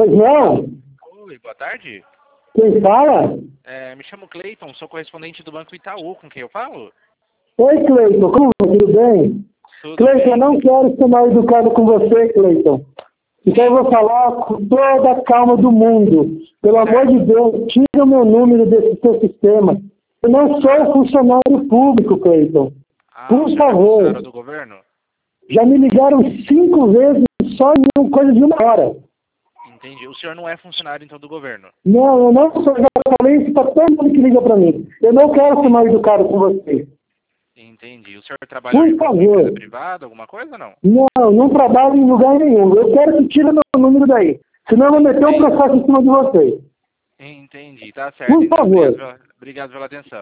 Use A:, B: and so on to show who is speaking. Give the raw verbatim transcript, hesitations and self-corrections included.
A: Pois não?
B: Oi, boa tarde.
A: Quem fala?
B: É, me chamo Cleiton, sou correspondente do Banco Itaú, com quem eu falo?
A: Oi, Cleiton, como vai? Tudo bem?
B: Tudo
A: Cleiton,
B: bem?
A: eu não quero ser mal educado com você, Cleiton. Então eu vou falar com toda a calma do mundo. Pelo amor de Deus, tira o meu número desse seu sistema. Eu não sou funcionário público, Cleiton.
B: Ah,
A: Por
B: o senhor é
A: favor.
B: funcionário do governo?
A: Já me ligaram cinco vezes só em coisa de uma hora.
B: Entendi. O senhor não é funcionário, então, do governo?
A: Não, eu não sou. Já falei isso para todo mundo que liga para mim. Eu não quero ser mal educado com você.
B: Entendi. O senhor trabalha
A: Por
B: em alguma
A: favor.
B: empresa privada, alguma coisa ou não?
A: Não, não trabalho em lugar nenhum. Eu quero que tire meu número daí. Senão eu vou meter um processo em cima de você.
B: Entendi, tá certo.
A: Por
B: Então,
A: favor.
B: obrigado pela, obrigado pela atenção.